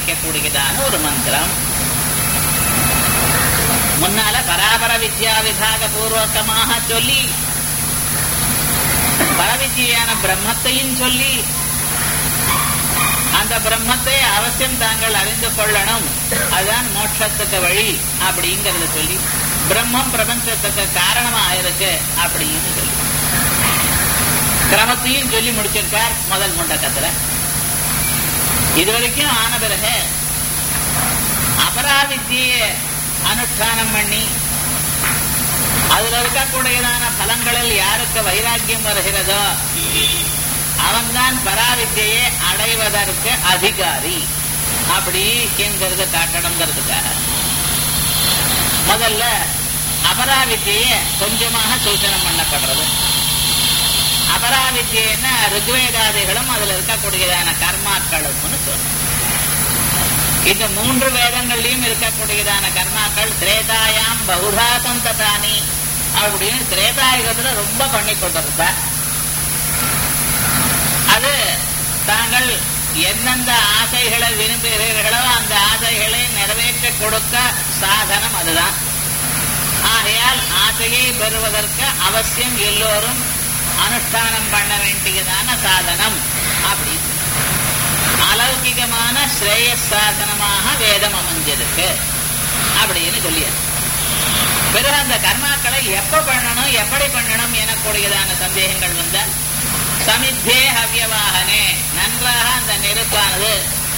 ஆரம்பிக்கக்கூடியதான ஒரு மந்திரம். முன்னால பராபர வித்யா விபாக பூர்வகமாக சொல்லி பரவித்யான பிரம்மத்தையும் சொல்லி அந்த பிரம்மத்தை அவசியம் தாங்கள் அறிந்து கொள்ளணும், அதுதான் மோட்சத்துக்கு வழி அப்படிங்கறத சொல்லி பிரம்மம் பிரபஞ்சத்துக்கு காரணமா இருக்கு அப்படின்னு சொல்லி கிரமத்தையும் சொல்லி முடிச்சிருக்கார் முதல் முண்டக்கத்துல. இதுவரைக்கும் ஆன பிறகு அபராவித்தியை அனுஷ்டானம் பண்ணி அதுல இருக்கக்கூடியதான பலன்களில் யாருக்கு வைராக்கியம் வருகிறதோ அவன்தான் பராவித்தியை அடைவதற்கு அதிகாரி அப்படி என்கிறது காட்டணுங்கிறதுக்காக முதல்ல அபராவித்தியை கொஞ்சமாக சூச்சனம் பண்ணப்படுறது. அபராவித்தியன்னா ருக்வேதாதிகளும் அதுல இருக்கக்கூடியதான கர்மாக்களும் சொல்றோம். இந்த 3 வேதங்கள்லயும் இருக்கக்கூடியதான கர்மாக்கள் திரேதாயாம் பகுதா சந்ததானி அப்படின்னு திரேதாயுகத்துல ரொம்ப பண்ணி கொண்டிருந்த அது தாங்கள் எந்தெந்த ஆசைகளை விரும்புகிறீர்களோ அந்த ஆசைகளை நிறைவேற்ற கொடுக்க சாதனம் அதுதான். ஆகையால் ஆசையை பெறுவதற்கு அவசியம் எல்லோரும் அனுஷ்டானம் பண்ண வேண்டியதான சாதனம் அப்படி அலௌகிகமான ஸ்ரேயஸ் சாதனமாக வேதம் அமைஞ்சிருக்கு அப்படின்னு சொல்லிய பிறகு அந்த கர்மாக்களை எப்ப பண்ணணும் எப்படி பண்ணணும் எனக்கூடியதான சந்தேகங்கள் வந்த சமித்தே ஹவ்யவாகனே நன்றாக அந்த நெருப்பானது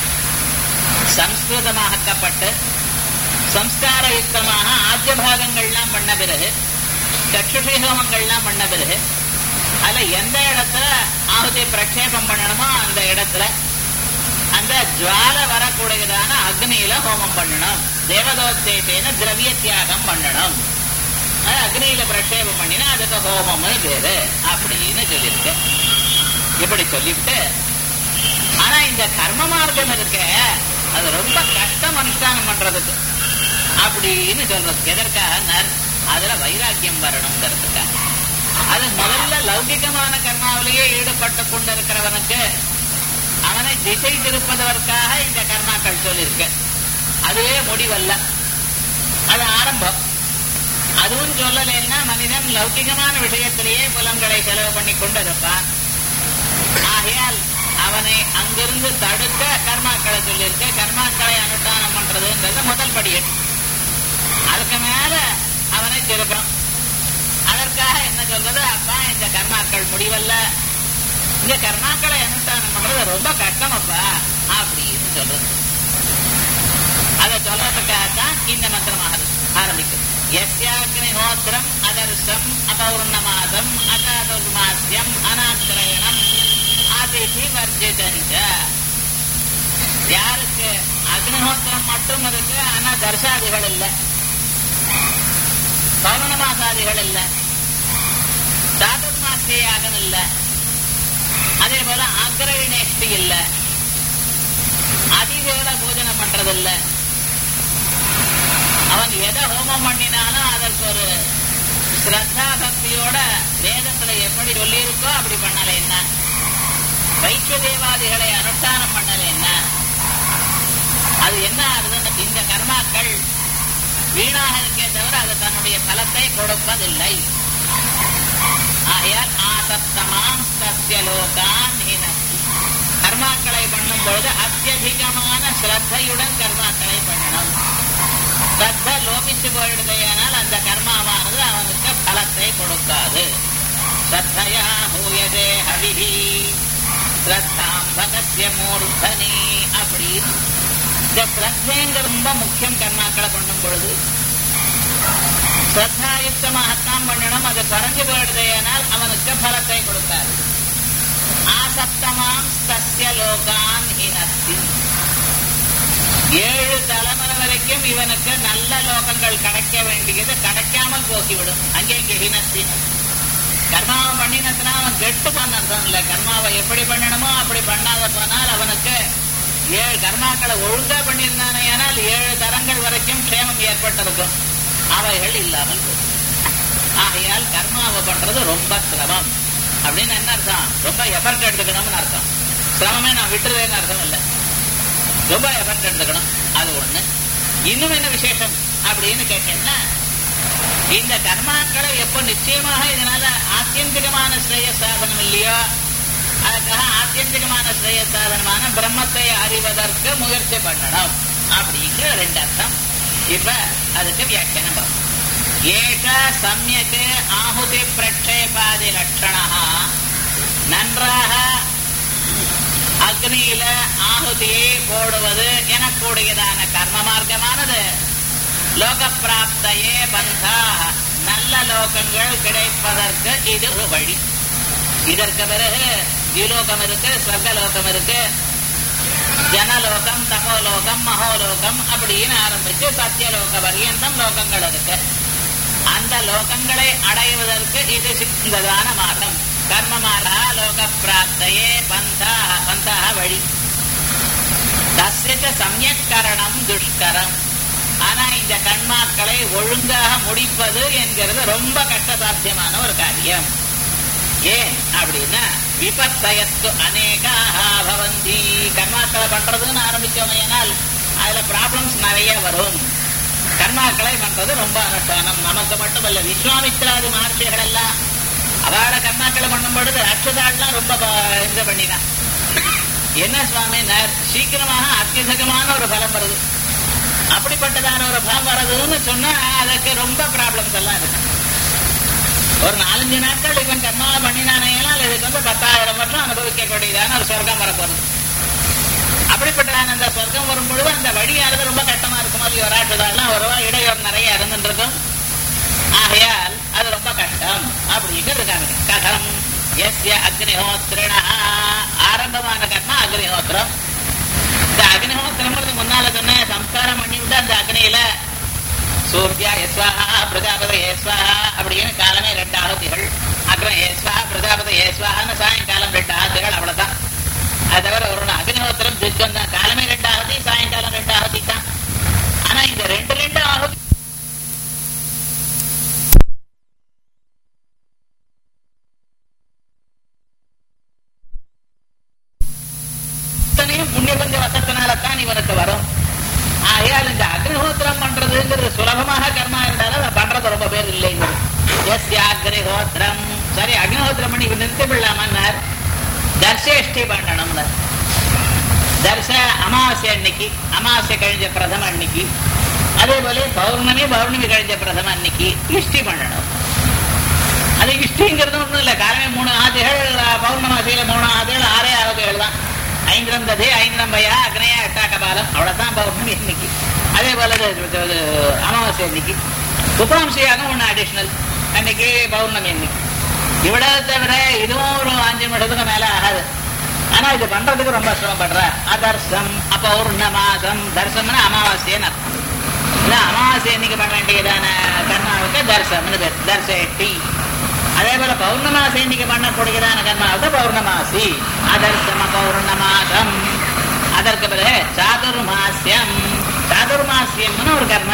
சம்ஸ்கிருதமாக்கப்பட்டு சம்ஸ்கார யுக்தமாக ஆத்திய பாகங்கள்லாம் பண்ண பிறகு சக்ஷுஷி ஹோமங்கள்லாம் பண்ண பிறகு அதுல எந்த இடத்துல ஆகுதி பிரக்ஷேபம் பண்ணணுமோ அந்த இடத்துல அந்த ஜுவால வரக்கூடியதான அக்னியில ஹோமம் பண்ணணும். தேவதோத்தேன திரவிய தியாகம் பண்ணணும். அக்னியில பிரக்ஷேபம் பண்ணினா அதுக்கு ஹோமம்னு பேரு அப்படின்னு சொல்லியிருக்கு. இப்படி சொல்லிவிட்டு ஆனா இந்த கர்ம மார்க்கம் இருக்க அது ரொம்ப கஷ்டம் அனுஷ்டானம் பண்றதுக்கு அப்படின்னு சொல்றதுக்கு எதற்காக அதுல வைராக்கியம் வரணுங்கிறதுக்காக. அது முதல்ல லௌகிகமான கர்மாவிலேயே ஈடுபட்டு கொண்டிருக்கிறவனுக்கு அவனை திசை திருப்பதற்காக இந்த கர்மாக்கள் சொல்லியிருக்கு. அதுவே முடிவல்ல, அது ஆரம்பம். அதுவும் சொல்லலைன்னா மனிதன் லௌகிகமான விஷயத்திலேயே புலன்களை செலவு பண்ணி கொண்டிருப்பான். ஆகையால் அவனை அங்கிருந்து தடுக்க கர்மாக்களை சொல்லியிருக்கு. கர்மாக்களை அனுஷ்டானம் பண்றதுன்றது முதல் படியே. அதுக்கு மேல அவனை திருப்பணும். அதற்காக என்ன சொல்றது, அப்பா இந்த கர்மாக்கள் முடிவல்ல, இந்த கர்மாக்களை அனுஷ்டானம் பண்றது ரொம்ப கஷ்டம் அப்பா அப்படின்னு சொல்றது. அதை சொல்றதுக்காகத்தான் இந்த மந்திரம் ஆரம்பிக்கும். யஸ்யாக்னிஹோத்திரம் அதர்சம் அபௌர்ணமாசம் அசாதுர்மாஸ்யம் அனாக்கிரயணம் அதிதி வர்ஜிதனிச்ச. யாருக்கு அக்னிஹோத்திரம் மட்டும் இருக்கு ஆனா தர்சாதிகள் இல்லை, பௌர்ணமாசாதிகள் இல்லை, சாதுர்மாசிய யாகம் இல்லை, அதே போல ஆக்கிரயணேஷ்டி இல்ல, அதிவேள பூஜனம் பண்றதில்ல. அவன் எதை ஹோமம் பண்ணினாலும் அதற்கு ஒரு ஸ்ரத்தா பக்தியோட வேதத்துல எப்படி சொல்லியிருக்கோ அப்படி பண்ணல என்ன, வைத்திய தேவாதிகளை அனுஷ்டானம் பண்ணல என்ன, அது என்ன ஆகுது, இந்த கர்மாக்கள் வீணாக இருக்கே தவிர அது தன்னுடைய பலத்தை கொடுப்பதில்லை. ஆகையால் ஆசப்தமாம் சத்திய லோகான் கர்மாக்களை பண்ணும் பொழுது அத்தியதிகமான ஸ்ரத்தையுடன் கர்மாக்களை பண்ணணும். ஸ்ரத்த லோபிச்சு போயிடுதையானால் அந்த கர்மாவானது அவனுக்கு பலத்தை கொடுக்காது. ஸ்ரத்தையா ஹூயதே ஹவிஹி ஸ்ரத்தாம் பகஸ்ய மூர்த்தனி அப்படின்னு இந்த ஸ்ரத்தைங்க ரொம்ப முக்கியம். கர்மாக்களை பண்ணும் பொழுது ஸ்ரத்தாயுக்தமாகத்தான் பண்ணணும். அது குறைஞ்சு போயிடுதையானால் அவனுக்கு பலத்தை கொடுக்காது. ஆசப்தமாம் தஸ்ய லோகான் ஹினஸ்தி 7 தலைமுறை வரைக்கும் இவனுக்கு நல்ல லோகங்கள் கிடைக்க வேண்டியது கிடைக்காமல் போக்கிவிடும். அங்கே இங்கே ஹினஸ்தி கர்மாவை பண்ணினதுனா அவன் கெட்டு பண்ண அர்த்தம் இல்லை. கர்மாவை எப்படி பண்ணணுமோ அப்படி பண்ணாத போனால் அவனுக்கு 7 கர்மாக்களை ஒழுங்கா பண்ணியிருந்தானே ஆனால் 7 தரங்கள் வரைக்கும் க்ஷேமம் ஏற்பட்டிருக்கும். அவைகள் இல்லாமல் போகும். ஆகையால் கர்மாவை பண்றது ரொம்ப சிரமம் அப்படின்னு என்ன அர்த்தம், ரொம்ப எஃபர்ட் எடுத்துக்கணும்னு அர்த்தம். சிரமமே நான் விட்டுறதுன்னு அர்த்தம் இல்லை. ரொம்ப எஃபர்ட் எடுத்துக்கணும். அது ஒண்ணு. இன்னும் என்ன விசேஷம் அப்படின்னு கேட்டீங்கன்னா, இந்த கர்மாக்களை எப்ப நிச்சயமாக இதனால ஆத்தியந்திகமான ஸ்ரேய சாதனம் இல்லையோ அதுக்காக ஆத்தியந்திகமான ஸ்ரேய சாதனமான பிரம்மத்தை அறிவதற்கு முயற்சி பண்ணணும் அப்படிங்கிற ரெண்டு அர்த்தம். இப்ப அதுக்கு வியாக்கியானம் பார்ப்போம். ஏஷ சம்யக் ஆಹುತಿ பிரக்ஷேபாதி லட்சணா, நன்றாக அக்னியில ஆಹುதியை போடுவது எனக்கூடியதான கர்ம மார்க்கமானது லோக பிராப்தையே பந்தா, நல்ல லோகங்கள் கிடைப்பதற்கு இது ஒரு வழி. இதற்கு பிறகு திலோகம் இருக்கு, ஸ்வர்கலோகம் இருக்கு, ஜனலோகம், தபோலோகம், மகோலோகம் அப்படின்னு ஆரம்பிச்சு சத்தியலோக பரியந்தம் லோகங்கள் இருக்கு. அந்த லோகங்களை அடைவதற்கு இது சிறந்ததான மார்க்கம். கர்மமாரா லோக பிராப்தையே பந்தா, பந்தா வழி. தஸ்ய சம்யக் கரணம் துஷ்கரம். ஆனா இந்த கர்மாக்களை ஒழுங்காக முடிப்பது என்கிறது ரொம்ப கஷ்டசாத்தியமான ஒரு காரியம். ஏன் அப்படின்னா விபத்தயஸ்து அநேகாஹ பவந்தி. கர்மாக்களை பண்றதுன்னு ஆரம்பிச்சோமையானால் அதுல ப்ராப்ளம்ஸ் நிறைய வரும். கர்மாக்களை பண்றது ரொம்ப அனுஷ்டானம். நமக்கு மட்டுமல்ல, விஸ்வாமித்ராதி மகர்ஷிகள் எல்லாம் அவள கர்மாக்களை பண்ணும் பொழுது ராட்சதாள்லாம் ரொம்ப இது பண்ணினான். என்ன சுவாமி, சீக்கிரமாக அத்தியதகமான ஒரு பலம் வருது, அப்படிப்பட்டதான ஒரு பலம் வருதுன்னு சொன்னா அதுக்கு ரொம்ப ப்ராப்ளம்ஸ் எல்லாம் இருக்கு. ஒரு 4-5 நாட்கள் இவன் கர்மா பண்ணினானேனால் இதுக்கு 10,000 வருஷம் அனுபவிக்கக்கூடியதான ஒரு சொர்க்கம் வரப்போறது. அப்படிப்பட்டதான அந்த சொர்க்கம் வரும் பொழுது அந்த வழியானது ரொம்ப கட்டமா இருக்கும். அது ராட்சதாலாம் வருவா, இடையோர் நிறைய இருந்துருக்கும். ஆகையால் அது ரொம்ப கஷ்டம் அப்படின்ட்டு இருக்காங்க. கதம் எஸ்ய அக்னிஹோத்திரண, ஆரம்பமான கர்மா அக்னிஹோத்திரம். இந்த அக்னிஹோத்திரம் முன்னால சொன்ன சம்ஸ்காரம் பண்ணிவிட்டு அந்த அக்னியில சூர்யா எஸ்வாஹா பிரஜாபதி ஏஸ்வாஹா அப்படின்னு காலமே 2 ஆகுதிகள், அக்ரம் ஏஸ்வாஹா பிரஜாபதி ஏஸ்வாஹான்னு சாயங்காலம் 2 ஆகுதிகள், அவ்வளவுதான். அது தவிர ஒரு அக்னிஹோத்திரம் திட்டம் தான். காலமே 2 ஆகுதி, சாயங்காலம் 2 ஆகுதி தான். ஆனா இந்த 2 ஆகுதி புண்ணிய பஞ்ச வசத்தினால்தான் இவனுக்கு வரும். ஆகையால் இந்த அக்னிஹோத்திரம் பண்றதுங்கிறது சுலபமாக கர்மா இருந்தாலும் அதை பண்றது ரொம்ப பேர் இல்லைங்கிறது. எஸ் அக்னிஹோத்திரம், சரி அக்னிஹோத்திரம் பண்ணி இவன் நிறுத்தி விடலாமன்னார். தர்ஷேஷ்டி பண்ணணும்னு. தர்ஷ அமாவாசை அன்னைக்கு, அமாவாசை கழிஞ்ச பிரதம அன்னைக்கு, அதே போல பௌர்ணமி கழிஞ்ச பிரதம அன்னைக்கு இஷ்டி பண்ணணும். அது இஷ்டிங்கிறது ஒண்ணும் இல்லை. காலமே 3 ஆதிகள், பௌர்ணமாசியில 3 ஆதிகள், 6 ஆகுதிகள் தான். 5 ததே 5 பயா அக்னயா 8 கபாலம், அவ்வளவுதான் பௌர்ணமி இன்னைக்கு. அதே போல அமாவாசை அன்னைக்கு உபராம்சையாக 1 அடிஷனல் அன்னைக்கு பௌர்ணமி அன்னைக்கு. இவ்வளவு தவிர இதுவும் ஒரு 5 நிமிடத்துக்கு மேல ஆகாது. ஆனா இது பண்றதுக்கு ரொம்ப சிரமப்படுற. அதர்சம் அப்பௌர்ணமாசம், தர்சம்னா அமாவாசைன்னு அர்த்தம். இல்ல அமாவாசை அன்னைக்கு பண்ண வேண்டியதான கர்மாவுக்கு தர்சம்னு பேர், தர்ஷேட்டி. அதே போல பௌர்ணமாசி இன்னைக்கு பண்ணக்கூடியதான கர்மாவுக்கு பௌர்ணமாசி. அதர்சம பௌர்ணமாசம். அதற்கு பிறகு சாதுர்மாசியம். சாதுர்மாசியம்னு ஒரு கர்மா.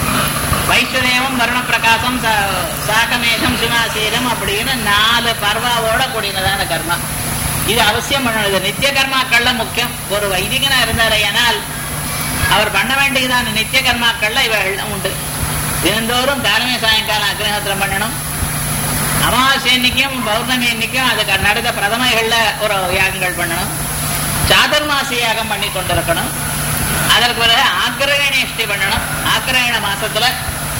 வைஸ்வதேவம் வருண பிரகாசம் சாகமேகம் சிவாசீரம் அப்படின்னு 4 பர்வாவோட கூடியதான கர்மா. இது அவசியம் பண்ணணும். நித்திய கர்மாக்கள்ல முக்கியம். ஒரு வைதிகனா இருந்தாரே ஆனால் அவர் பண்ண வேண்டியதான நித்திய கர்மாக்கள்ல இவெல்லாம் உண்டு. தினந்தோறும் காலமே சாயங்காலம் அக்னிஹோத்திரம் பண்ணணும். அமாவாசை அன்னைக்கும் பௌர்ணமி அன்னைக்கும் அதுக்கு நடந்த பிரதமைகள்ல ஒரு யாகங்கள் பண்ணணும். சாதுர்மாசி யாகம் பண்ணி கொண்டிருக்கணும். அதற்கு பிறகு ஆக்கிரயண இஷ்டி பண்ணணும். ஆக்கிரயண மாசத்துல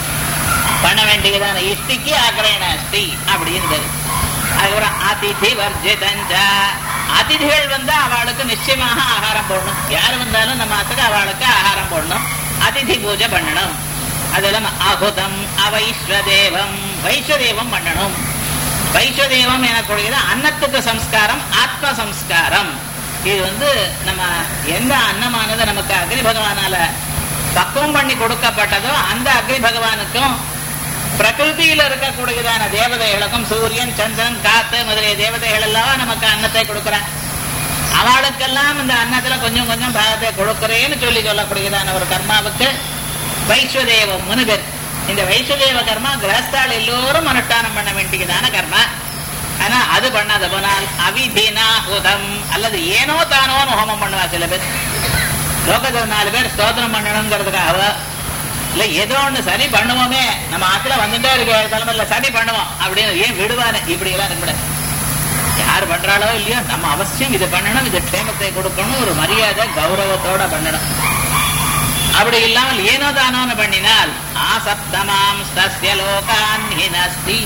பண்ண வேண்டியதான இஷ்டிக்கு ஆக்கிரயண இஷ்டி அப்படின்னு. அதுக்கப்புறம் அதிதி வர்ஜிதஞ்ச. அதிதிகள் வந்தா அவளுக்கு நிச்சயமாக ஆகாரம் போடணும். யாரு வந்தாலும் நம்ம மாசத்துக்கு அவளுக்கு ஆகாரம் போடணும். அதிதி பூஜை பண்ணணும். அதெல்லாம் அகுதம் அவைஸ்வதேவம், வைஸ்வதேவம் பண்ணணும். வைஸ்வதேவம் எனக்கூடியது அன்னத்துக்கு சம்ஸ்காரம், ஆத்ம சம்ஸ்காரம். இது நம்ம எந்த அன்னமானது நமக்கு அக்னி பகவானால பக்குவம் பண்ணி கொடுக்கப்பட்டதோ அந்த அக்னி பகவானுக்கும் பிரகிருதியில இருக்கக்கூடியதான தேவதைகளுக்கும், சூரியன் சந்திரன் காத்து முதலிய தேவதைகள் எல்லாம் நமக்கு அன்னத்தை கொடுக்கிறான். அவளுக்கெல்லாம் இந்த அன்னத்துல கொஞ்சம் கொஞ்சம் பாகத்தை கொடுக்கிறேன்னு சொல்லக்கூடியதான ஒரு கர்மாவுக்கு வைஸ்வதேவம் பேர். இந்த வைஸ்வதேவ கர்மா கிரகஸ்தால் எல்லோரும் அனுஷ்டானம் பண்ண வேண்டியதான கர்மா. ஆனா அது பண்ணாத போனால் அவிதினாஹுதம் அல்லது ஏனோ தானோன்னு ஹோமம் பண்ணுவா சில பேர். லோகத்துல 4 பேர் ஸ்தோத்திரம் பண்ணணுங்கிறதுக்காக இல்ல ஏதோ ஒண்ணு சரி பண்ணுவோமே, நம்ம ஆத்துல வந்துட்டே இருக்க தலைமையில சரி பண்ணுவோம் அப்படின்னு ஏன் விடுவானே, இப்படி எல்லாம் இருக்கக்கூடாது. யார் பண்றாளோ இல்லையோ நம்ம அவசியம் இது பண்ணணும், இது க்ஷேமத்தை கொடுக்கணும், ஒரு மரியாதை கௌரவத்தோட பண்ணணும். அப்படி இல்லாமல் ஏனோ தானோன்னு பண்ணினால் ஆசப்தமாம் ஸ்தஸ்ய லோகான் ஹினஸ்தி,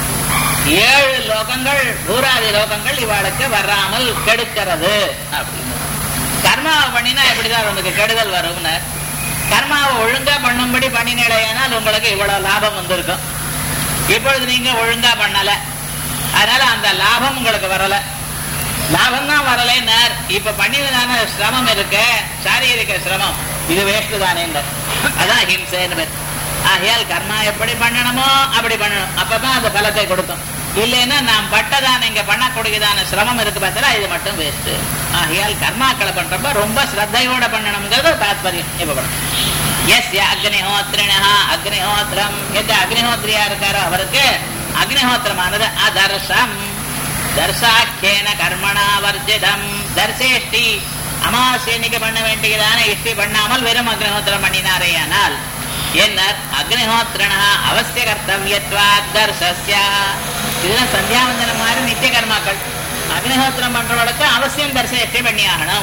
7 லோகங்கள் பூராதி லோகங்கள் இவாளுக்கு வராமல் கெடுக்கிறது அப்படின்னு. கர்மாவை பண்ணினா எப்படிதான் உங்களுக்கு கெடுதல் வரும்னு, கர்மாவை ஒழுங்கா பண்ணும்படி பண்ணினேனால் உங்களுக்கு இவ்வளவு லாபம் வந்திருக்கும். இப்பொழுது நீங்க ஒழுங்கா பண்ணல, அதனால அந்த லாபம் உங்களுக்கு வரல. லாபம் தான் வரலைன்னார். இப்ப பண்ணினதான சிரமம் இருக்கு, சாரீரிக சிரமம், இது வேஸ்ட் தானே, அதான் ஹிம்சைன்னு. ஆகையால் கர்மா எப்படி பண்ணணுமோ அப்படி பண்ணணும், அப்பதான் அந்த பலத்தை கொடுக்கும். இல்லைன்னா நாம் பட்டதான இங்க பண்ணக்கூடியதான சிரமம் இருக்கு பார்த்தா இது மட்டும் வேஸ்ட். ஆகையால் கர்மாக்களை பண்றப்ப ரொம்ப ஸ்ரத்தையோட பண்ணணுங்கிறது தாத்பரியம். இப்ப பண்ணணும். எஸ் அக்னிஹோத்ரிணா அக்னிஹோத்திரம், எந்த அக்னிஹோத்ரியா இருக்காரோ அவருக்கு அக்னிஹோத்திரமானது அதர்சம், தர்சாக்கியேன கர்மணா வர்ஜிதம். தர்சேஷ்டி அமாவாசைக்கு பண்ண வேண்டியதான இஷ்டி பண்ணாமல் வெறும் அக்னிஹோத்திரம் பண்ணினாரேயானால் என்ன அக்னிஹோத்ரண அவசிய கர்த்தவியத்வாத் தர்சஸ்ய. இதெல்லாம் சந்தியாவந்தனம் மாதிரி நித்திய கர்மாக்கள். அக்னிஹோத்திரம் பண்றவளுக்கு அவசியம் தர்சேஷ்டி பண்ணி ஆகணும்.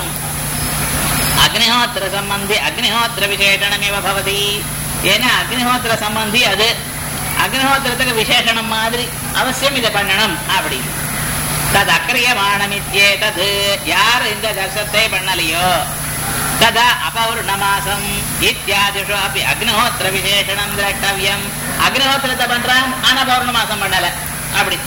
அக்னிஹோத்திர சம்பந்தி அக்னிஹோத்திர விசேஷணம் இவ பவதி. ஏன்னா அக்னிஹோத்திர சம்பந்தி அது அக்னிஹோத்திரத்துக்கு விசேஷணம் மாதிரி அவசியம் இதை பண்ணணும் அப்படி. தது அக்கிரியமானமித்யே தது, யார் இந்த தர்சத்தை பண்ணலையோ ததா அபௌர்ணமாசம் இத்தியாதிஷு அப்படி அக்னிஹோத்திர விசேஷணம் திரஷ்டவியம். அக்னிஹோத்திரத்தை பண்றான் ஆனா பௌர்ணமாசம் பண்ணல, அப்படி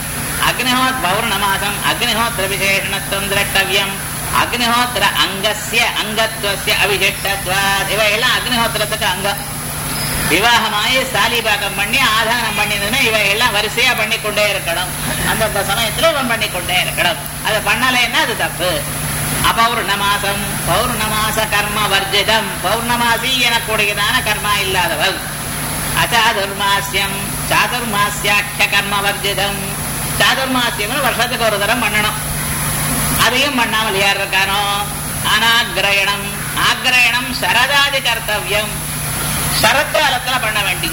பௌர்ணமாசம் அக்னிஹோத்திர விசேஷணத்துவம் திரஷ்டவியம். அக்னிஹோத்திர அங்கஸ்ய அங்கத்வஸ்ய அவிசிஷ்டத்வாத், இவையெல்லாம் அக்னிஹோத்திரத்துக்கு அங்கம். விவாகமாயி சாலிபாகம் பண்ணி ஆதானம் பண்ணினதுன்னா இவையெல்லாம் வரிசையா பண்ணிக்கொண்டே இருக்கணும். அந்தந்த சமயத்துல இவன் பண்ணிக்கொண்டே இருக்கணும். அதை பண்ணலைன்னா அது தப்பு. அபௌர்ணமாசம் பௌர்ணமாச கர்ம வர்ஜிதம், பௌர்ணமாசி எனக்கூடியதான கர்மா இல்லாதவர். அச்சாதுர்மாசியம் சாதுர்மாசியாக்கிய கர்ம வர்ஜிதம், சாதுர்மாசியம் வருஷத்துக்கு ஒரு தரம் பண்ணணும். அதையும் பண்ணாமல் யார் இருக்கானோ அனாகிரயணம், ஆகிரயணம் சரதாதி கர்த்தவியம், சரத்காலத்துல பண்ண வேண்டியது.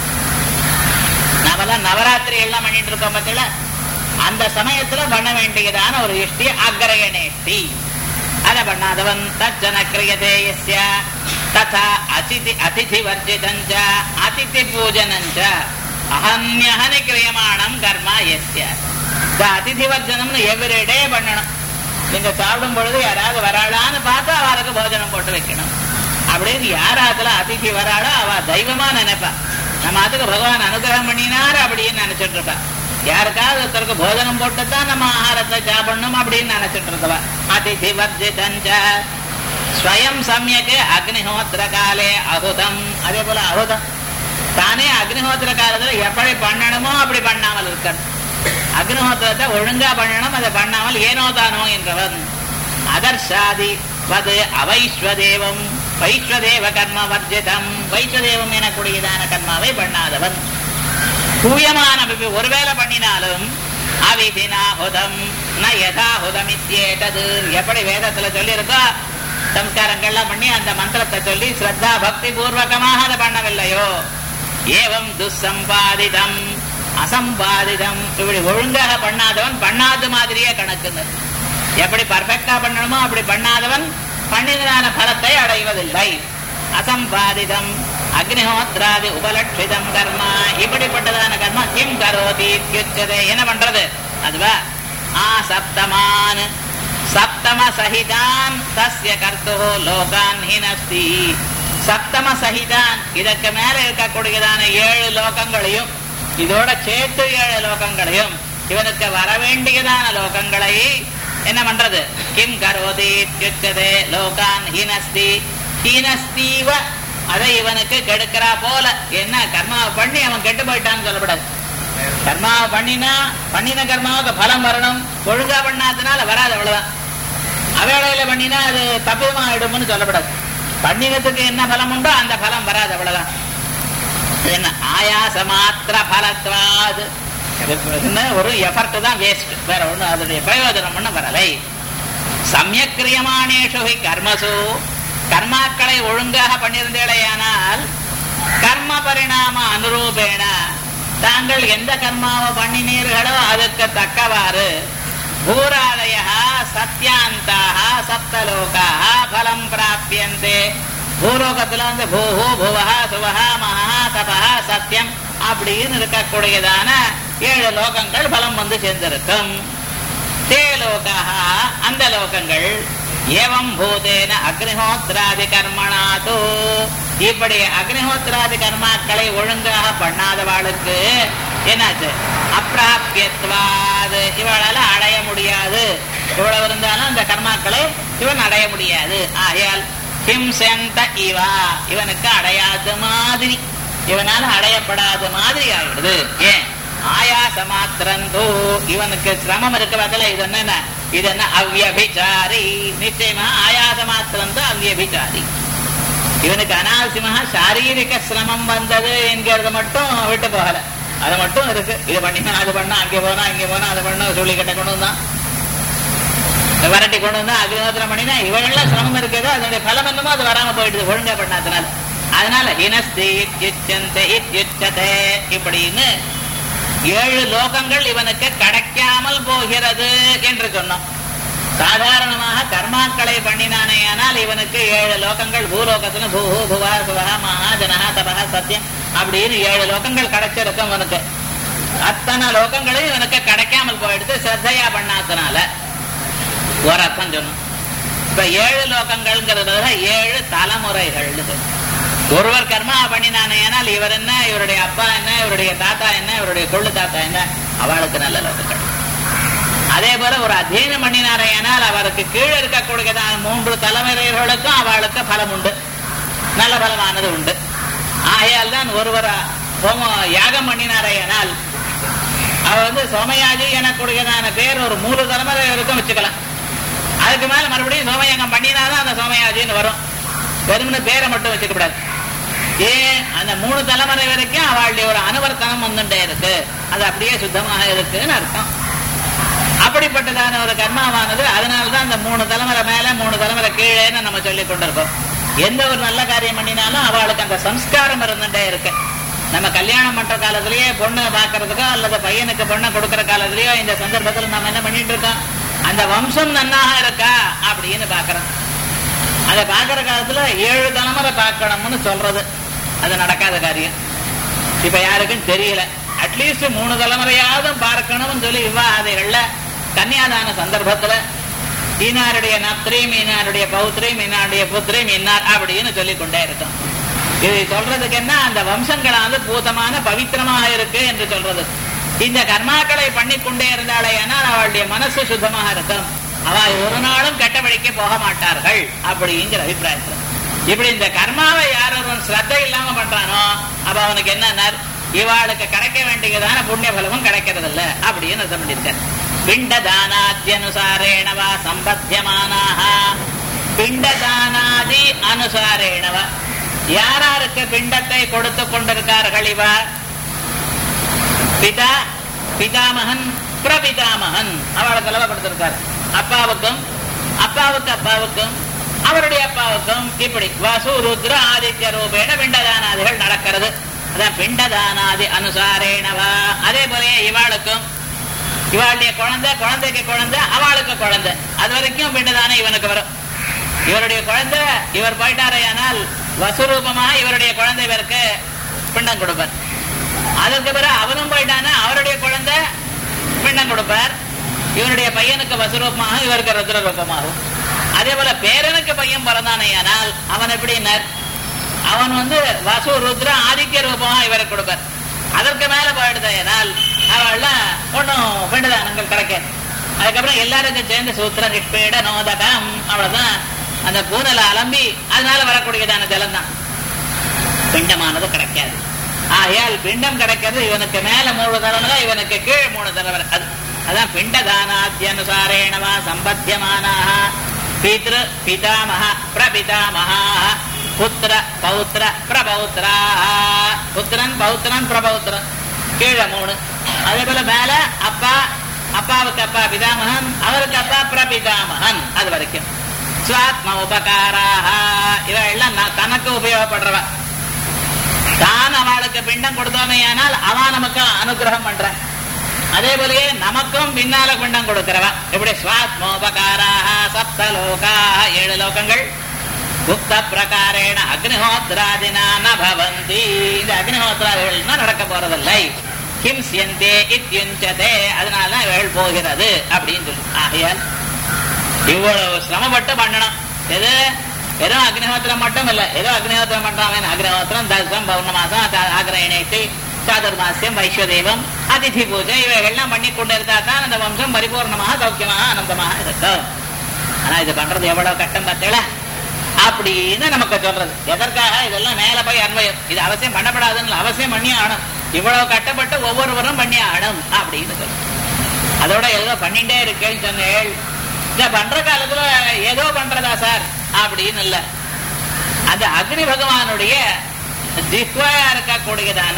நாமெல்லாம் நவராத்திரி எல்லாம் பண்ணிட்டு இருக்கோம் பார்த்தீங்களா, அந்த சமயத்துல பண்ண வேண்டியதான ஒரு இஷ்டி அக்ரயணேஷ்டி. அதை பண்ணாதவன் தஜ்ஜன கிரியதே யஸ்ய ததா அதிதி வர்ஜிதஞ்ச அதிதி பூஜனஞ்ச அஹன்யஹனி கிரியமானம் கர்மா யஸ்ய. அதிதி வர்ஜனம்னு எவ்ரிடே பண்ணணும். நீங்க சாப்பிடும் பொழுது யாராவது வராளான்னு பார்த்து அவளுக்கு போஜனம் போட்டு வைக்கணும். அப்படின்னு யாராத்துல அதிதி வராளோ அவ தெய்வமா நினைப்பா. நம்ம அதுக்கு பகவான் அனுகிரகம் பண்ணினாரு அப்படின்னு நினைச்சிட்டு இருப்பா. யாருக்காவது ஒருத்தருக்கு போஜனம் போட்டுதான் நம்ம ஆகாரத்தை சாப்பிடணும் அப்படின்னு நினைச்சிட்டு இருக்கவா. அதிதி வர்ஜிதஞ்ச ஸ்வயம் சமயக்கு அக்னிஹோத்திர காலே அகுதம். அதே போல அகுதம் தானே அக்னிஹோத்திர காலத்துல எப்படி பண்ணணுமோ அப்படி பண்ணாமல் இருக்கணும். அக்னிஹோத்திரத்தை ஒழுங்கா பண்ணணும், அதை பண்ணாமல் ஏனோ தானோ என்றவன். அதர்ஷாதி வது அவைஸ்வதேவம், வைஸ்வதேவ கர்ம வர்ஜிதம், வைஸ்வதேவம் எனக்கூடியதான கர்மாவை பண்ணாதவன். பூயமான ஒருவேளை பண்ணினாலும் அவிதினாஹுதம் ந யதாஹுதம் இத்யேதது, எப்படி வேதத்துல சொல்லி இருக்கோ சம்ஸ்காரங்கள்லாம் பண்ணி அந்த மந்திரத்தை சொல்லி ஸ்ரத்தா பக்தி பூர்வகமாக அதை பண்ணவில்லையோ ஏவம் துசம்பாதிதம் அசம்பாதிதம், இப்படி ஒழுங்காக பண்ணாதவன் பண்ணாத மாதிரியே கணக்குன்னு. எப்படி பர்ஃபெக்டா பண்ணணுமோ அப்படி பண்ணாதவன் பண்ணினதான பலத்தை அடைவதில்லை. அசம்பாதிதம் அக்னிஹோத்ராதி உபலட்சிதம் கர்மா, இப்படிப்பட்டதான கர்மா கிம் கரோதி இத்யுச்சதே, என்ன பண்றது அதுவா சப்தமான் சப்தம சகிதான் தஸ்ய கர்த்தோ லோகான் ஹினஸ்தி. சப்தம சகிதான் இதற்கு மேல இருக்கக்கூடியதான 7 லோகங்களையும் இதோட சேர்த்து 7 லோகங்களையும் இவனுக்கு வரவேண்டியதான லோகங்களை என்ன பண்றது கிம் கரோதி இத்யுச்சதே லோகான் ஹினஸ்தி. ஹீனஸ்தீவ, அதை இவனுக்கு கெடுக்கிறா போல. என்ன கர்மாவை பண்ணி அவன் கெட்டு போயிட்டான்னு சொல்லப்படாது. கர்மாவை பண்ணின கர்மாவுக்கு பலம் வரணும். ஒழுங்கா பண்ணாதனால வராது, அவ்வளவுதான். அவேளையில பண்ணினா அது தப்புமா ஆயிடும்னு சொல்லப்படாது. பண்ணினத்துக்கு என்ன பலம் உண்டோ அந்த பலம் வராது, அவ்வளவுதான். என்ன ஆயாச மாத்திர பலத்வாது, ஒரு எஃபர்ட் தான் வேஸ்ட், வேற ஒண்ணு அதனுடைய பிரயோஜனம் ஒண்ணு வரலை. சமயக் கிரியமானேஷு கர்மசு கர்மாக்களை ஒழுங்காக பண்ணியிருந்தேடையானால் கர்ம பரிணாம அனுரூபேண தாங்கள் எந்த கர்மாவை பண்ணினீர்களோ அதுக்கு தக்கவாறு பூராதய சத்யாந்தாக சப்தலோகாக பலம் பிராப்தியந்தே. பூலோகத்துல வந்து பூஹு புவஹ சுவஹ மகா தபஹ சத்தியம் அப்படின்னு இருக்கக்கூடியதான 7 லோகங்கள் பலம் வந்து சேர்ந்திருக்கும். தே லோகாக அந்த லோகங்கள் ஏவம் பூதேன அக்னிஹோத்ராதி கர்மணாதோ இப்படி அக்னிஹோத்ராதி கர்மாக்களை ஒழுங்காக பண்ணாதவாளுக்கு என்னாச்சு? அப்பிராப்தியத்வாது இவளால அடைய முடியாது. இவ்வளவு இருந்தாலும் அந்த கர்மாக்களை இவன் அடைய முடியாது. ஆகையால் ஹிம்சந்த இவா இவனுக்கு அடையாத மாதிரி, இவனால அடையப்படாத மாதிரி ஆயிடுது. ஏன்? ஆயாச மாத்திரந்தோ இவனுக்கு சிரமம் இருக்க வகையில இது என்ன? இது என்ன? அவ்யபிச்சாரி. நிச்சயமா ஆயாச மாத்திரந்தோ அவ்யபிச்சாரி. இவனுக்கு அனாவசியமாக சாரீரிக சிரமம் வந்தது என்கிறது மட்டும் விட்டு போகல. அது மட்டும் இருக்கு. இது பண்ணினா அது பண்ணா, அங்கே போனா இங்கே போனா, அது பண்ண சொல்லி கட்ட கொண்டு வந்தான், வரட்டி கொண்டு வந்தா, அக்னிஹோத்திரம் பண்ணினா இவெல்லாம் சிரமம் இருக்கிறது. அதனுடைய பலம் என்னமோ அது வராம போயிடுது ஒழுங்கா பண்ணாதனால. அதனால ஹினஸ்தி இப்படின்னு 7 லோகங்கள் இவனுக்கு கிடைக்காமல் போகிறது என்று சொன்னோம். சாதாரணமாக கர்மாக்களை பண்ணினானேயானால் இவனுக்கு 7 லோகங்கள் பூலோகத்துல பூஹு புவா சுவஹ மகா ஜனஹ தபஹ சத்தியம் அப்படின்னு 7 லோகங்கள் கிடைச்சிருக்கும் இவனுக்கு. அத்தனை லோகங்களும் இவனுக்கு கிடைக்காமல் போயிடுது ஸ்ரத்தையா பண்ணாதனால. ஒரு அர்த்தம் சொன்னோம். இப்ப 7 லோகங்கள்ங்கிறது 7 தலைமுறைகள். ஒருவர் கர்மா பண்ணினானேயானால் இவர் என்ன, இவருடைய அப்பா என்ன, இவருடைய தாத்தா என்ன, இவருடைய கொள்ளு தாத்தா என்ன, அவளுக்கு நல்ல லோகங்கள். அதே போல ஒரு அத்தியனம் பண்ணினாரையானால் அவருக்கு கீழே இருக்கக்கூடியதான 3 தலைமுறைகளுக்கும் அவளுக்கு பலம் உண்டு, நல்ல பலமானது உண்டு. ஆகையால் தான் ஒருவர் யாகம் பண்ணினாரையானால் அவர் வந்து சோமயாஜி எனக்கூடியதான பேர் ஒரு 3 தலைமுறை வரைக்கும் வச்சுக்கலாம். அதுக்கு மேல மறுபடியும் சோமயாகம் பண்ணினாதான் அந்த சோமயாஜின்னு வரும். வெறுமனு பேரை மட்டும் வச்சுக்க கூடாது. ஏன்? அந்த 3 தலைமுறை வரைக்கும் அவளுடைய ஒரு அனுவர்த்தனம் வந்துட்டே இருக்கு, அது அப்படியே சுத்தமாக இருக்குன்னு அர்த்தம். அப்படிப்பட்டதான ஒரு கர்மாவானது அதனாலதான் அந்த 3 தலைமுறை மேல 3 தலைமுறை கீழேன்னு நம்ம சொல்லி கொண்டிருக்கோம். எந்த ஒரு நல்ல காரியம் பண்ணினாலும் அவளுக்கு அந்த சம்ஸ்காரம் இருந்துட்டே இருக்கு. நம்ம கல்யாணம் பண்ற காலத்திலேயே பொண்ணு பாக்குறதுக்கோ அல்லது பையனுக்கு பொண்ணை கொடுக்கற காலத்திலேயோ இந்த சந்தர்ப்பத்தில் நம்ம என்ன பண்ணிட்டு இருக்கோம்? அந்த வம்சம் நன்னாக இருக்கா அப்படின்னு பாக்குறோம். அதை பாக்குற காலத்துல 7 தலைமுறை பார்க்கணும்னு சொல்றது அது நடக்காத காரியம். இப்ப யாருக்கும் தெரியல. அட்லீஸ்ட் 3 தலைமுறையாவது பார்க்கணும்னு சொல்லி விவாதங்கள்ல கன்னியாதான சந்தர்ப்பத்துல இன்னாருடைய நப்திரீம், இன்னாருடைய பௌத்திரீம், இன்னாருடைய புத்திரீம், இன்னார் அப்படின்னு சொல்லி கொண்டே இருக்கும். இது சொல்றதுக்கு என்ன? அந்த வம்சங்களாவது பூதமான பவித்திரமாக இருக்கு என்று சொல்றது. இந்த கர்மாக்களை பண்ணிக்கொண்டே இருந்தாலே ஆனால் அவளுடைய மனசு சுத்தமாக இருக்கும். அவள் ஒரு நாளும் கெட்ட வழிக்கு போக மாட்டார்கள் அப்படிங்கிற அபிப்பிராயத்தில். இப்படி இந்த கர்மாவை யார் ஒருவன் ஸ்ரத்தை இல்லாம பண்றானோ அப்ப அவனுக்கு என்ன? இவாளுக்கு கிடைக்க வேண்டியதான புண்ணிய பலமும் கிடைக்கிறது இல்ல அப்படின்னு அர்த்தம் பண்ணியிருக்க. பிண்டதானாத்யனுசாரேணவா சம்பத்தியமானாக. பிண்டதானாதி அனுசாரேணவா யாராருக்கு பிண்டத்தை கொடுத்து கொண்டிருக்கார்கள்? இவர் பிதா, பிதாமகன், பிரபிதாமகன் அவளுக்கு அளவு கொடுத்திருக்காரு. அப்பாவுக்கும், அப்பாவுக்கு அப்பாவுக்கும், அவருடைய அப்பாவுக்கும் இப்படி வசு ருத்ர ஆதித்ய ரூபேண பிண்டதானாதிகள் நடக்கிறது. அதான் பிண்டதானாதி அனுசாரேணவா. அதே போல இவாளுக்கும், இவாளுடைய குழந்தை, குழந்தைக்கு குழந்தை, அவளுக்கு குழந்தை, அது வரைக்கும் பிண்டதானே இவனுக்கு வரும். இவருடைய குழந்தை இவர் போயிட்டாரையானால் வசுரூபமாக இவருடைய குழந்தை இவருக்கு பிண்டம் கொடுப்பார். அதற்கு பிறகு அவனும் போயிட்டானா அவருடைய குழந்தை பிண்டம் கொடுப்பார். இவனுடைய பையனுக்கு வசுரூபமாக இவருக்கு ருத்ர ரூபமாகும். அதே போல பேரனுக்கு பையன் பிறந்தானேயானால் அவன் எப்படின்னார்? அவன் வந்து வசு ருத்ர ஆதித்ய ரூபமா இவருக்கு கொடுப்பார். அதற்கு மேல போயிடுதானால் அவள்லாம் ஒன்னும் பிண்டதானங்கள் கிடைக்காது. அதுக்கப்புறம் எல்லாருக்கும் சேர்ந்து சூத்திர நிஷ்பீட நோதகம் அவ்வளவுதான். அந்த பூனல அலம்பி அதனால வரக்கூடியதான ஜலம் தான். பிண்டமானது கிடைக்காது. ஆகையால் பிண்டம் கிடைக்கிறது இவனுக்கு மேல 3 தலைமுறை, இவனுக்கு கீழ் 3 தலைமுறை. அதான் பிண்டதானாத்யனுசாரேணவா சம்பத்தியமானாக. பித்ரு பிதாமஹ பிரபிதாமஹ புத்திர பௌத்திர பிரபௌத்ரா. புத்திரன் பௌத்திரன் பிரபௌத்திரன் கீழே 3. அதே போல மேல அப்பா, அப்பாவுக்கு அப்பா பிதாமகன், அவருக்கு அப்பா பிரபிதாமகன், அது வரைக்கும். ஸ்வாத்ம உபகாராக இவெல்லாம் தனக்கு உபயோகப்படுறவ. தான் அவளுக்கு பிண்டம் கொடுத்தோமே ஆனால் அவன் நமக்கு அனுகிரகம் பண்ற. அதே போலயே நமக்கும் பின்னால பிண்டம் கொடுக்கிறவ. இப்படி ஸ்வாத்மோபகாராக சப்தலோகாக 7 லோகங்கள் உக்த பிரகாரேண அக்னிஹோத்ராதினா ந பவந்தி. இந்த அக்னிஹோத்ராதிகள்னா நடக்க போறதில்லை. கிம்ஸ்யந்தே இத்யுஞ்சதே அதனாலதான் இவள் போகிறது அப்படின்னு சொல்லி. ஆகையால் இவ்வளவு சிரமப்பட்டு பண்ணணும். எது வெறும் அக்னிஹோத்திரம் மட்டும் இல்ல. ஏதோ அக்னிஹோத்திரம் பண்றான். அக்னிஹோத்திரம் தசம் பௌர்ணமாசம் ஆக்ரயணேஷ்டி சாதுர்மாசியம் வைஸ்வதேவம் அதிதி பூஜை இவைகள்லாம் பண்ணி கொண்டு இருந்தா தான் அந்த வம்சம் பரிபூர்ணமாக சௌக்கியமாக ஆனந்தமாக இருக்கும். ஆனா இது பண்றது எவ்வளவு கட்டம் பார்த்தீங்களா அப்படின்னு நமக்கு சொல்றது. எதற்காக இதெல்லாம் மேல போய் அன்வயம். இது அவசியம் பண்ணப்படாதுன்னு அவசியம் பண்ணி ஆகணும். இவ்வளவு கட்டப்பட்டு ஒவ்வொருவரும் பண்ணி ஆகணும் அப்படின்னு சொல்றது. அதோட ஏதோ பண்ணிட்டே இருக்கேன்னு சொன்னேன். இத பண்ற காலத்துல ஏதோ பண்றதா சார் அப்படின்னு இல்ல. அந்த அக்னி பகவானுடைய ஜிஹ்வாயா இருக்கக்கூடியதான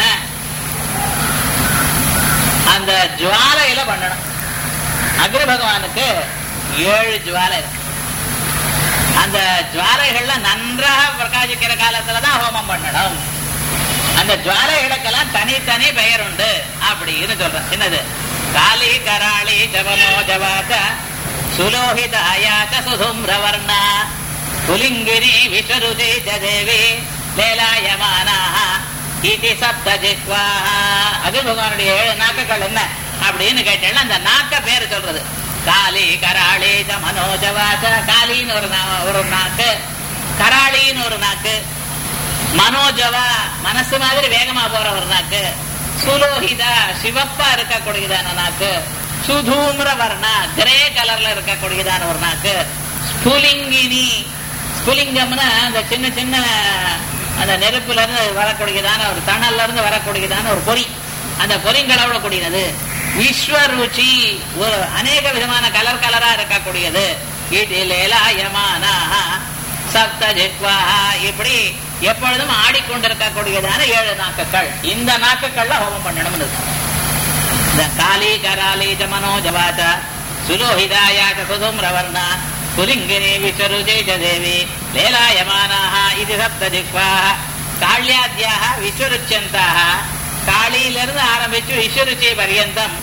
அந்த ஜுவாலையில பண்ணணும். அக்னி பகவானுக்கு 7 ஜுவாலை இருக்கு. அந்த ஜுவாலைகள்ல நன்றாக பிரகாசிக்கிற காலத்துலதான் ஹோமம் பண்ணணும். அந்த ஜுவாலைகளுக்கெல்லாம் தனித்தனி பெயர் உண்டு அப்படின்னு சொல்றேன். என்னது? காளி கராளி ஜவனோ ஜவாச்ச சுலோஹிதாயாச்ச சுதும்ரவர்ணா புலிங்கிரி விஸ்வருதி தேவி லேலாயமானாஹ இதி சப்த ஜிஹ்வாஹ. அது பகவானுடைய 7 நாக்குகள் என்ன அப்படின்னு கேட்டேன்னா அந்த நாக்க பேரு சொல்றது. காளி கராளி மனோஜவாச்ச. காளின்னு ஒரு நாக்கு, கராளின்னு ஒரு நாக்கு, மனோஜவா மனசு மாதிரி வேகமா போற ஒரு நாக்கு, சுலோஹிதா சிவப்பா இருக்கக்கூடியதான நாக்கு, சுதூம்ர வர்ணா கிரே கலர்ல இருக்கக்கூடியதான ஒரு நாக்கு, ஸ்புலிங்கினி ஸ்புலிங்கம்னா அந்த சின்ன சின்ன அந்த நெருப்புல இருந்து வரக்கூடியதான ஒரு தணல்ல இருந்து வரக்கூடியதான ஒரு பொறி, அந்த பொறிங்களோட கூடியது. விஸ்வருச்சி ஒரு அநேக விதமான கலர் கலரா இருக்கக்கூடியது. சப்த ஜிஹ்வாஹா இப்படி எப்பொழுதும் ஆடிக்கொண்டிருக்கக்கூடியதான 7 நாக்குகள். இந்த நாக்குகள்ல ஹோமம் பண்ணணும். இந்த காளி கராளி மனோஜவாச்ச சுலோஹிதாயாச்ச சுதும்ரவர்ணா புலிங்கினி விஸ்வருஜை தேவி லேலாயமானாஹ இது சப்த ஜிஹ்வாஹ. காள்யாத்யாக விஸ்வருச்சந்தாக காளியிலிருந்து ஆரம்பிச்சு விஸ்வருச்சி பரியந்தம்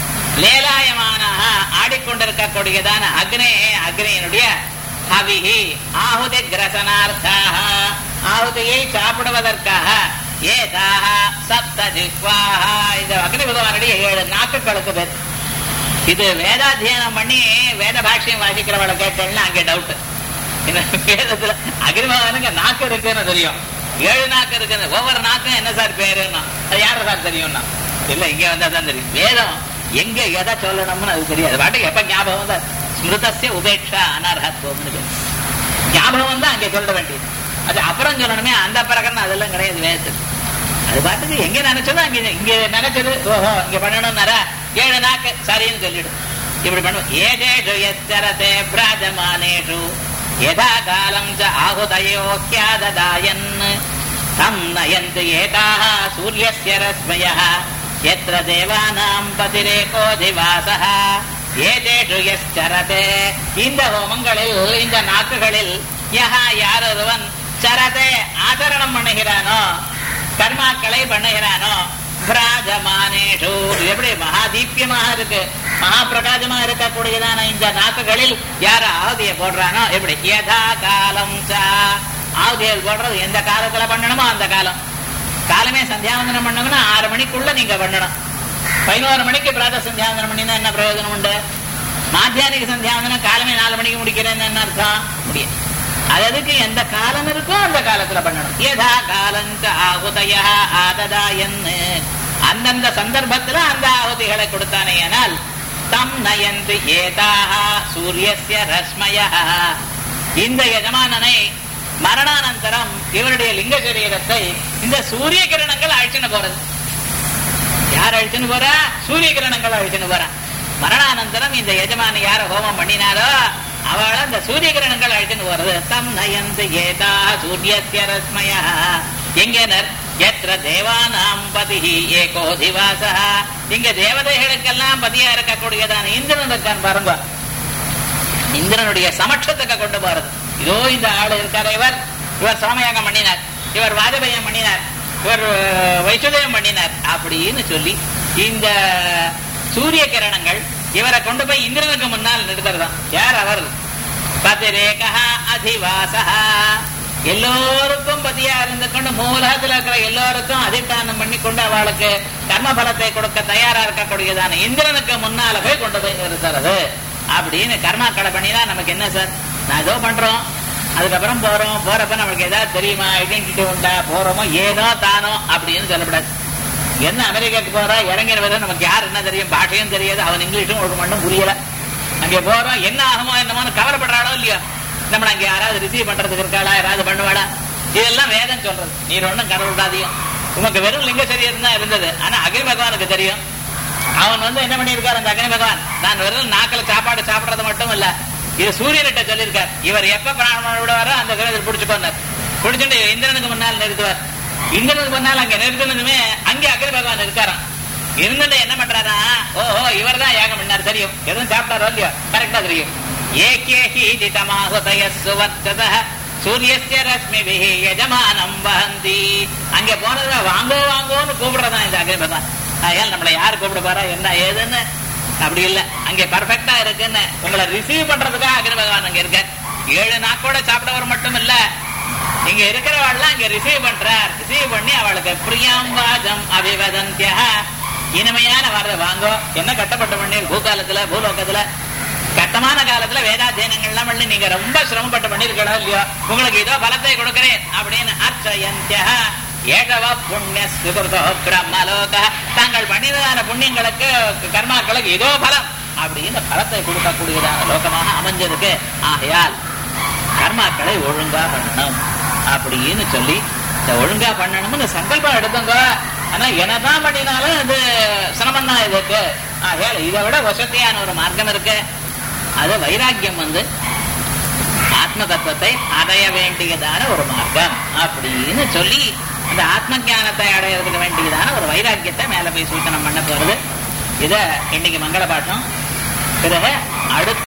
லேலாயமானாக ஆடிக்கொண்டிருக்கக்கூடியதான அக்னியினுடைய ஹவிஹி ஆஹுதி கிரசனார்த்தாக ஆஹுதியை சாப்பிடுவதற்காக ஏதாக சப்த ஜிஹ்வாஹ. இந்த அக்னி பகவானுடைய 7 நாக்குகளுக்கு பேர். இது வேதாத்தியனம் பண்ணி வேத பாஷ்யம் வாசிக்கிறவளை கேட்டேன்னா அங்கே டவுட். வேதத்துல அக்னி பகவானுக்கு நாக்கு இருக்குன்னு தெரியும், 7 நாக்கு இருக்குது. ஒவ்வொரு நாக்கும் என்ன சார் பேருன்னா அது யாரு சார் தெரியும்னா இல்ல இங்க வந்தா தான் தெரியும். வேதம் எங்க எதை சொல்லணும்னு அது தெரியாது. பாட்டுக்கு எப்ப ஞாபகம் தான் ஸ்மிருதஸ்ய உபேட்சா அனர்ஹத்வம்னு ஞாபகம் தான் அங்கே சொல்ல வேண்டியது. அது அப்புறம் சொல்லணுமே அந்த பிரகரணம் அதெல்லாம் கிடையாது வேதத்துக்கு. அது பாட்டுக்கு எங்க நினைச்சதோ அங்க இங்க நினைச்சது ஓஹோ இங்க பண்ணணும்னாரா 7 நாக்கு சரின்னு சொல்லிடும். இப்படி பண்ணுவோம். ஏதேஷு யச்சரதே பிராஜமானேஷு யதா காலம் ச ஆஹுதயோக்யாததாயன் தம் நயந்து ஏகாஹ சூரியஸ்ய ரஸ்மயः யத்ர தேவானாம் பதிரேகோ திவாசஹ ஏதேஷு யச்சரதே. இந்த ஹோமங்களில் இந்த நாக்குகளில் யஹா யாரொருவன் சரதே ஆச்சரணம் பண்ணுகிறானோ கர்மாக்களை பண்ணுகிறானோ பிராஜமானேஷு எப்படி மகாதீப்யமாக இருக்கு மகா பிரகாசமாக இருக்கக்கூடியதான இந்த நாக்குகளில் யார ஆவதியை போடுறானோ எப்படி யதா காலம் சா ஆவதியல் போடுறது எந்த காலத்துல பண்ணணுமோ அந்த காலம். காலமே சந்தியாவந்தனம் பண்ணணும்னா 6 மணிக்குள்ள நீங்க பண்ணணும். 11 மணிக்கு பிராத சந்தியாவந்தனம் பண்ணினா என்ன பிரயோஜனம் உண்டு? மாத்தியானிக சந்தியாவந்தனம் காலமே 4 மணிக்கு முடிக்கிறேன்னு என்ன அர்த்தம்? முடியும். அதுக்கு எந்த காலம் இருக்கோ அந்த காலத்துல பண்ணணும். யதா காலஞ்ச ஆகுதய ஆததாயன் அந்தந்த சந்தர்ப்பத்துல அந்த ஆகுதிகளை கொடுத்தானே ஆனால் தம் நயந்து ஏதாக சூரியஸ்ய ரஸ்மயः. இந்த எஜமானனை மரணானந்தரம் இவருடைய லிங்க சரீரத்தை இந்த சூரிய கிரணங்கள் அழிச்சுன்னு போறது. யார் அழிச்சுன்னு போறா? சூரிய கிரணங்கள் அழிச்சுன்னு போறா. மரணானந்தரம் இந்த எஜமான யார ஹோமம் பண்ணினாரோ அவளை அந்த சூரிய கிரணங்கள் அழிச்சுன்னு போறது. தம் நயந்து ஏதா சூரியஸ்ய ரஸ்மயः. எங்கனர் எத்திர தேவானாம் பதிஹி ஏகோ திவாசஹ. இங்க தேவதைகளுக்கெல்லாம் பதியா இருக்கக்கூடியதான இந்திரன் இருக்கான் பாருங்க. இந்திரனுடைய சமட்சத்துக்கு கொண்டு போறது. இதோ இந்த ஆள் இருக்காரு, இவர் சோமயாகம் பண்ணினார், இவர் வாஜபேயம் பண்ணினார், இவர் வைசுதேயம் பண்ணினார் அப்படின்னு சொல்லி இந்த சூரிய கிரணங்கள் இவரை கொண்டு போய் இந்திரனுக்கு முன்னால் நிறுத்துறதான். யார் அவர்? பதிரேகா அதிவாசா, எல்லோருக்கும் பதியா இருந்து கொண்டு மூலகத்தில் இருக்கிற எல்லோருக்கும் அதிஷ்டானம் பண்ணி கொண்டு அவளுக்கு கர்ம பலத்தை கொடுக்க தயாரா இருக்கக்கூடியதான இந்திரனுக்கு முன்னால போய் கொண்டு போய் நிறுத்துறது அப்படின்னு. கர்மாக்களை பண்ணினா நமக்கு என்ன சார், நான் ஏதோ பண்றோம், அதுக்கப்புறம் போறப்ப நமக்கு ஏதாவது தெரியுமா, ஐடென்டிட்டி உண்டா, போறோமோ ஏதோ தானோ அப்படின்னு சொல்லப்படாது. என்ன அமெரிக்காவுக்கு போறா, இறங்கிற நமக்கு யார் என்ன தெரியும், பாஷையும் தெரியாது, அவன் இங்கிலீஷும் ஒரு மட்டும் புரியல. அங்கே போறோம், என்ன ஆகுமோ என்னமோன்னு கவலைப்படுறாளோ இல்லையோ, நம்மள அங்கே யாராவது ரிசீவ் பண்றதுக்கு இருக்காளா, யாராவது பண்ணுவாடா, இதெல்லாம் வேதம் சொல்றது. நீர் ஒன்றும் கவலைப்படாதீங்க, உனக்கு வெறும் லிங்க சரீரம் தான் இருந்தது, ஆனா அக்னி பகவானுக்கு தெரியும். அவன் என்ன பண்ணியிருக்காரு அந்த அக்னி பகவான், நான் வெறும் நாக்கில் சாப்பாடு சாப்பிடறது மட்டும் இல்ல, இது சூரியன்கிட்ட சொல்லியிருக்கார், இவர் எப்ப பிராணம் விடுவாரோ அந்த கிரகத்தில் பிடிச்சுக்கோன்னார். பிடிச்சுட்டு இந்திரனுக்கு முன்னால் நிறுத்துவார். இந்திரனுக்கு முன்னால் அங்க நிறுத்தினதுமே அங்கே அக்னி பகவான் இருக்காராம். இருந்துட்டு என்ன பண்றாரா, ஓஹோ இவர் தான் யாகம் பண்ணார் தெரியும், எதுவும் சாப்பிட்டாரோ இல்லையோ கரெக்டா தெரியும். ஏகேஹி திதமாஹுதய சுவர்த்தத சூரியஸ்ய ரஸ்மிபிஹி யஜமானம் வஹந்தி. அங்கே போனதுல வாங்கோ வாங்கோன்னு கூப்பிடுறதான் இந்த அக்னி பகவான். ஆகையால் நம்மளை யாரு கூப்பிட போறா என்ன ஏதுன்னு அப்படி இல்ல, அங்கே பர்ஃபெக்டா இருக்குன்னு உங்களை ரிசீவ் பண்றதுக்காக அக்னி பகவான் அங்க இருக்க. 7 நாக்கோட சாப்பிடவர் மட்டும் இல்ல, இங்க இருக்கிறவாள்லாம் அங்க ரிசீவ் பண்றார். ரிசீவ் பண்ணி அவளுக்கு பிரியம் வாஜம் அபிவதந்திய, இனிமையான வார்த்தை வாங்கோ. என்ன கட்டப்பட்ட பண்ணீர் பூகாலத்துல பூலோகத்துல கட்டமான காலத்துல வேதாத்தியனங்கள்லாம் பண்ணி நீங்க ரொம்ப சிரமப்பட்டு பண்ணிருக்கணும் இல்லையோ, உங்களுக்கு இதோ பலத்தை கொடுக்கிறேன் அப்படின்னு. அச்சயந்திய ஏகவ புண்ணிய சுகிருதோ பிரம்மலோக, தாங்கள் பண்ணினதான புண்ணியங்களுக்கு கர்மாக்களுக்கு இதோ பலம் அப்படின்னு பலத்தை கொடுக்கக்கூடியதான லோகமாக அமைஞ்சிருக்கு. ஆகையால் கர்மாக்களை ஒழுங்கா பண்ணணும் அப்படின்னு சொல்லி இந்த ஒழுங்கா பண்ணணும்னு சங்கல்பம் எடுத்துங்க. ஆனா என்னதான் பண்ணினாலும் அது சிரமம் தான் இதுக்கு. ஆகையால் இதை விட வசதியான ஒரு மார்க்கம் இருக்கு, அது வைராக்கியம் ஆத்ம தத்துவத்தை அடைய வேண்டியதான ஒரு மார்க்கம் அப்படின்னு சொல்லி அந்த ஆத்ம ஞானத்தை அடையிறதுக்கு வேண்டியதான ஒரு வைராக்கியத்தை மேல போய் சூச்சனம் பண்ண போறது. இத இன்னைக்கு மங்கள பாட்டம். பிறகு அடுத்த